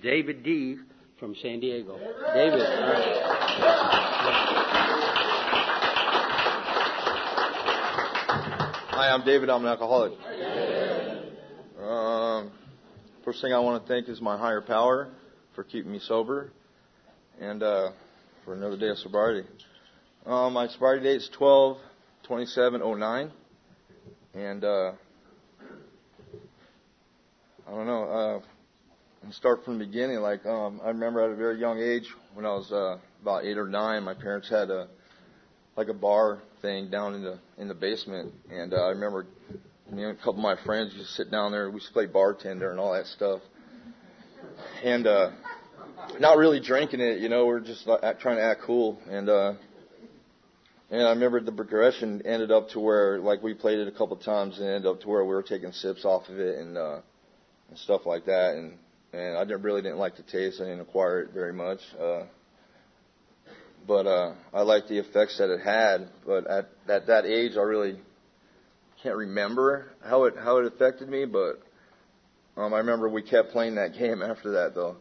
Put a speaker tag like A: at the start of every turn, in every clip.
A: David D. from San Diego. David.
B: Hi, I'm David. I'm an alcoholic. First thing I want to thank is my higher power for keeping me sober and for another day of sobriety. My sobriety date is 12/27/09, and I don't know. I'll start from the beginning. I remember at a very young age, when I was about 8 or 9, my parents had a bar thing down in the basement, and I remember a couple of my friends used to sit down there. We used to play bartender and all that stuff, and not really drinking it. We're just trying to act cool, and I remember the progression ended up to where we played it a couple of times and ended up to where we were taking sips off of it and stuff like that, and I really didn't like the taste. I didn't acquire it very much. But I liked the effects that it had. But at that age, I really can't remember how it affected me. But I remember we kept playing that game after that, though.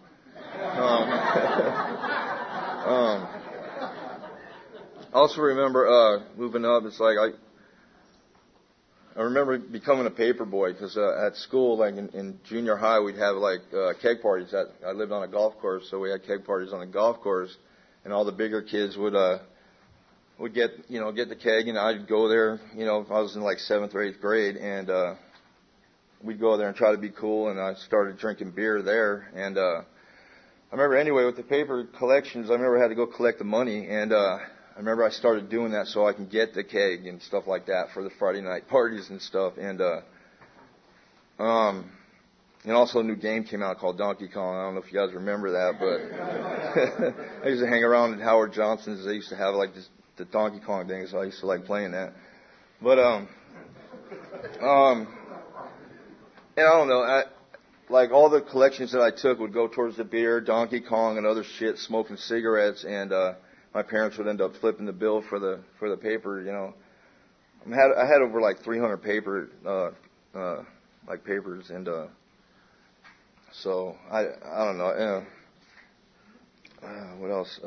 B: I also remember moving up. It's I remember becoming a paper boy because at school, in junior high, we'd have keg parties. I lived on a golf course, so we had keg parties on the golf course. And all the bigger kids would get the keg, and I'd go there, if I was in 7th or 8th grade, and we'd go there and try to be cool, and I started drinking beer there. And I remember anyway with the paper collections, I remember I had to go collect the money, and I remember I started doing that so I can get the keg and stuff like that for the Friday night parties and stuff. And also a new game came out called Donkey Kong. I don't know if you guys remember that, but I used to hang around at Howard Johnson's. They used to have the Donkey Kong thing, so I used to like playing that. But and I don't know, all the collections that I took would go towards the beer, Donkey Kong, and other shit, smoking cigarettes, and my parents would end up flipping the bill for the paper. I had over 300 papers, and so I don't know. What else?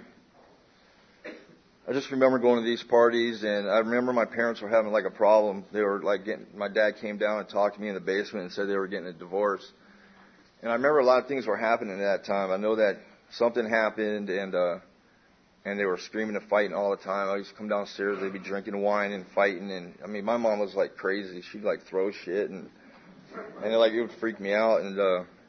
B: I just remember going to these parties, and I remember my parents were having a problem. They were my dad came down and talked to me in the basement and said they were getting a divorce. And I remember a lot of things were happening at that time. I know that something happened, and they were screaming and fighting all the time. I used to come downstairs, they'd be drinking wine and fighting, and my mom was crazy. She'd throw shit, and it would freak me out. And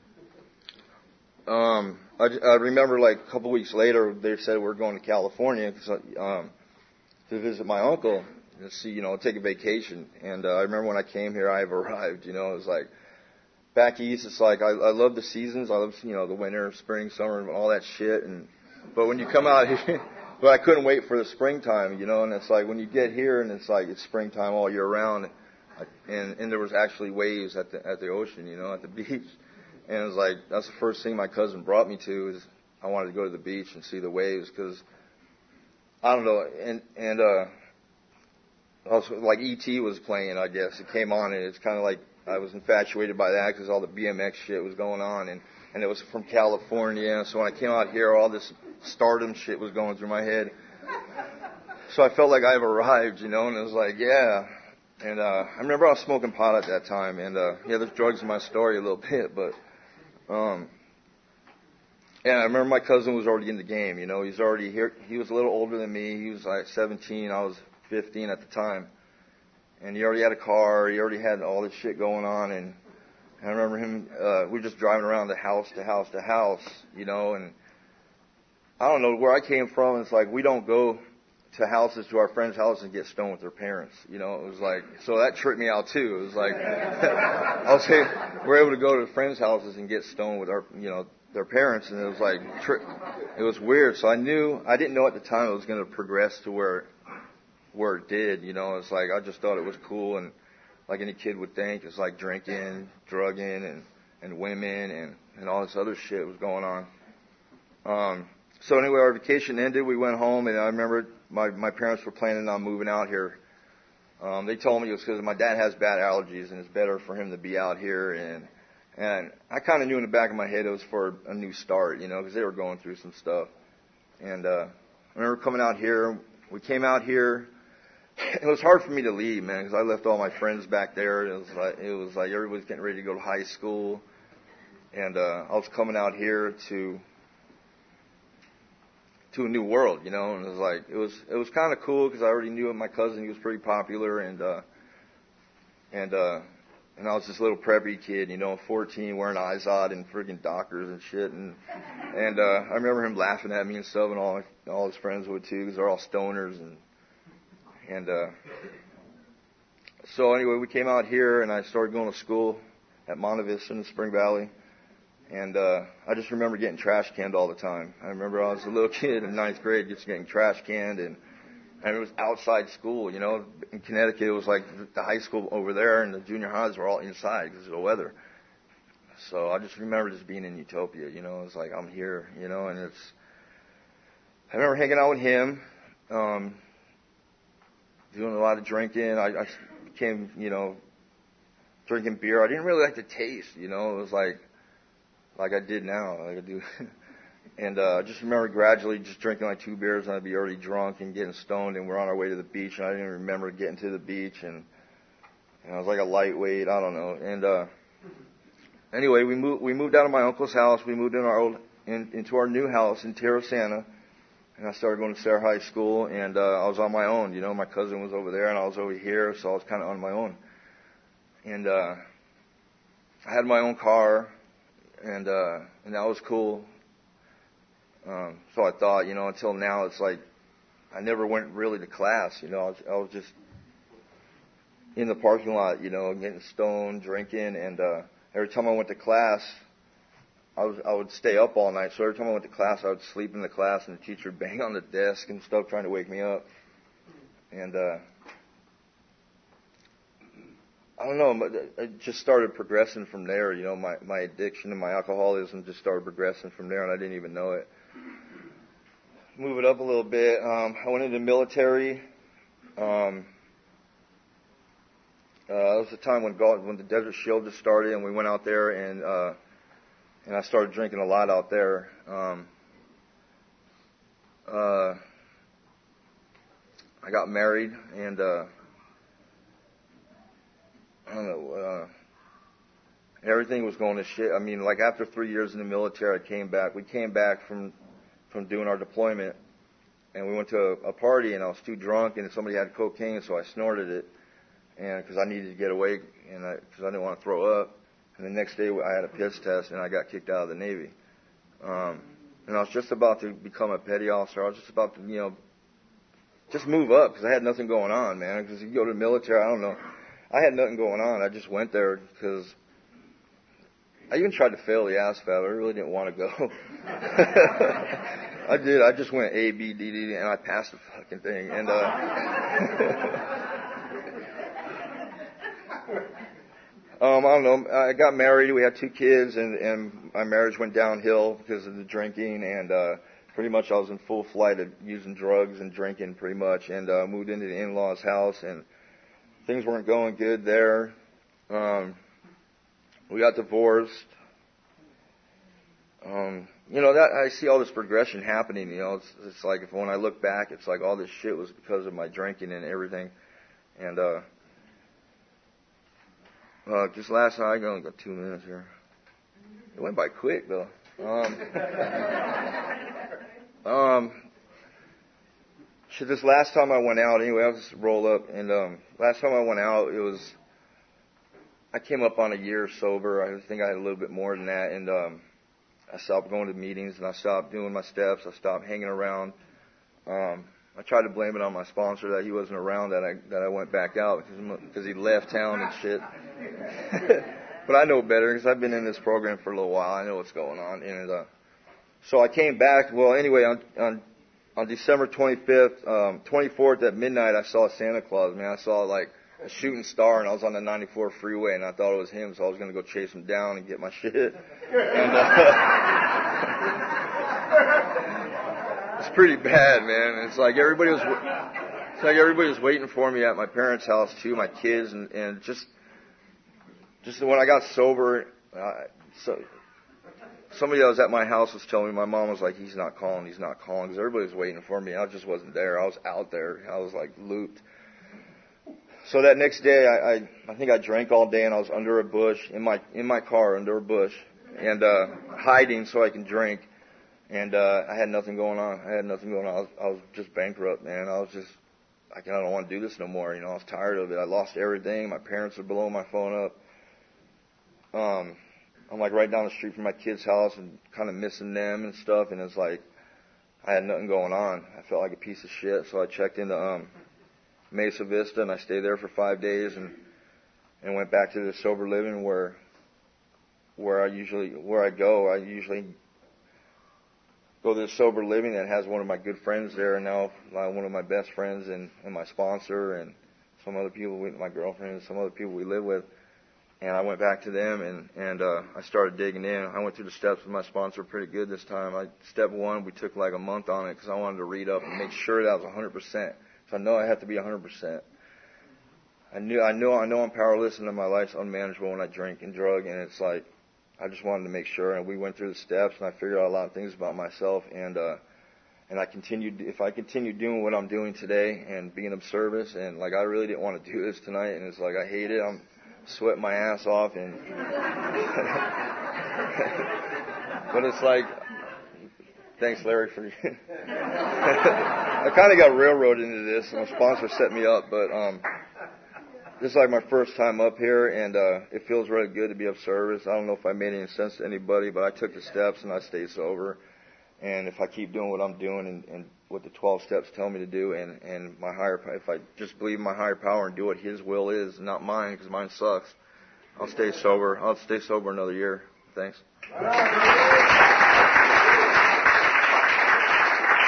B: I remember a couple weeks later, they said we're going to California to visit my uncle and see, take a vacation. And I remember when I came here, I've arrived. It was back east. It's I love the seasons. I love the winter, spring, summer, and all that shit. But when you come out here, but I couldn't wait for the springtime. And it's when you get here and it's springtime all year round, and there was actually waves at the ocean, at the beach. And it was that's the first thing my cousin brought me to is I wanted to go to the beach and see the waves because, I don't know, and also E.T. was playing, I guess. It came on and it's kind of I was infatuated by that because all the BMX shit was going on and it was from California. So when I came out here, all this stardom shit was going through my head. So I felt I've arrived, and it was yeah. And I remember I was smoking pot at that time, and there's drugs in my story a little bit, but and I remember my cousin was already in the game. He's already here. He was a little older than me. He was 17. I was 15 at the time, and he already had a car. He already had all this shit going on, and I remember him. We were just driving around the house to house to house, and I don't know where I came from. It's we don't go to houses, to our friends' houses and get stoned with their parents. It was so that tripped me out too. It was I was saying we're able to go to friends' houses and get stoned with our, their parents, and it was it was weird. So I didn't know at the time it was going to progress to where it did. It's I just thought it was cool, and any kid would think, it's drinking, drugging, and women, and all this other shit was going on. So anyway, our vacation ended. We went home, and I remember my parents were planning on moving out here. They told me it was because my dad has bad allergies, and it's better for him to be out here. And I kind of knew in the back of my head it was for a new start, you know, because they were going through some stuff. And I remember coming out here. We came out here. It was hard for me to leave, man, because I left all my friends back there. It was like everybody's getting ready to go to high school, and I was coming out here to a new world, you know. And it was kind of cool because I already knew my cousin. He was pretty popular, and I was this little preppy kid, you know, 14, wearing Izod and friggin' Dockers and shit, and I remember him laughing at me and stuff, and all his friends would too, because they're all stoners, and so anyway, we came out here, and I started going to school at Monte Vista in the Spring Valley, and I just remember getting trash canned all the time. I remember I was a little kid in ninth grade, just getting trash canned, and it was outside school, you know. In Connecticut, it was like the high school over there, and the junior highs were all inside because of the weather. So I just remember just being in utopia, you know. It's like, I'm here, you know, and I remember hanging out with him, doing a lot of drinking. I became, you know, drinking beer. I didn't really like the taste, you know. It was like I did now, like I do. And I just remember gradually just drinking like 2 beers, and I'd be already drunk and getting stoned, and we're on our way to the beach, and I didn't even remember getting to the beach, and I was like a lightweight, I don't know. And anyway, we moved out of my uncle's house. We moved into our new house in Terrasana, and I started going to Sarah High School, and I was on my own. You know, my cousin was over there, and I was over here, so I was kind of on my own. And I had my own car, and that was cool. So I thought, you know, until now, it's like I never went really to class. You know, I was just in the parking lot, you know, getting stoned, drinking, and every time I went to class, I would stay up all night. So every time I went to class, I would sleep in the class, and the teacher would bang on the desk and stuff trying to wake me up. And I don't know, it just started progressing from there. You know, my addiction and my alcoholism just started progressing from there, and I didn't even know it. Move it up a little bit. I went into the military. That was the time when the Desert Shield just started, and we went out there, and I started drinking a lot out there. I got married, and I don't know. Everything was going to shit. I mean, like after 3 years in the military, we came back from doing our deployment, and we went to a party, and I was too drunk, and somebody had cocaine, so I snorted it, and because I needed to get away, and because I didn't want to throw up. And the next day I had a piss test, and I got kicked out of the Navy. And I was just about to become a petty officer. I was just about to, you know, just move up, because I had nothing going on, man. Because you go to the military, I don't know. I had nothing going on. I just went there because I even tried to fail the ASVAB. I really didn't want to go. I did. I just went A, B, D, D, and I passed the fucking thing. And I don't know. I got married. We had 2 kids, and my marriage went downhill because of the drinking. And pretty much I was in full flight of using drugs and drinking, pretty much. And moved into the in-laws' house, and things weren't going good there. We got divorced. You know, that I see all this progression happening. You know, it's like when I look back, it's like all this shit was because of my drinking and everything. And just last night, I only got 2 minutes here. It went by quick though. Shit, this last time I went out, anyway, I'll just roll up. And last time I went out, I came up on a year sober. I think I had a little bit more than that. And I stopped going to meetings, and I stopped doing my steps. I stopped hanging around. I tried to blame it on my sponsor that he wasn't around, that I went back out because he left town and shit. But I know better because I've been in this program for a little while. I know what's going on. And so I came back. Well, anyway, on December 25th, 24th at midnight, I saw Santa Claus. Man, I saw like a shooting star, and I was on the 94 freeway, and I thought it was him, so I was going to go chase him down and get my shit. And it's pretty bad, man. It's like everybody was waiting for me at my parents' house too, my kids, and just when I got sober, So somebody that was at my house was telling me, my mom was like, he's not calling, because everybody was waiting for me. I just wasn't there. I was out there. I was like looped. So that next day, I think I drank all day, and I was under a bush, in my car, under a bush, and hiding so I can drink. And I had nothing going on. I was just bankrupt, man. I don't want to do this no more. I was tired of it. I lost everything. My parents were blowing my phone up. I'm like right down the street from my kid's house and kind of missing them and stuff. And it's like I had nothing going on. I felt like a piece of shit. So I checked into Mesa Vista, and I stayed there for 5 days and went back to the sober living where I usually go to the sober living that has one of my good friends there, and now one of my best friends and my sponsor and some other people, my girlfriend and some other people we live with. And I went back to them and I started digging in. I went through the steps with my sponsor pretty good this time. Step 1, we took like a month on it because I wanted to read up and make sure that I was 100%. So I know I have to be 100%. I know I'm powerless and that my life's unmanageable when I drink and drug, and it's like I just wanted to make sure. And we went through the steps, and I figured out a lot of things about myself. And I continued. If I continue doing what I'm doing today and being of service, and like I really didn't want to do this tonight, and it's like I hate it. I'm sweating my ass off, and but it's like, thanks, Larry, for. I kind of got railroaded into this, and my sponsor set me up, but this is like my first time up here, and it feels really good to be of service. I don't know if I made any sense to anybody, but I took the steps and I stayed sober. And if I keep doing what I'm doing and what the 12 steps tell me to do, and if I just believe in my higher power and do what His will is, not mine, because mine sucks, I'll stay sober. I'll stay sober another year. Thanks.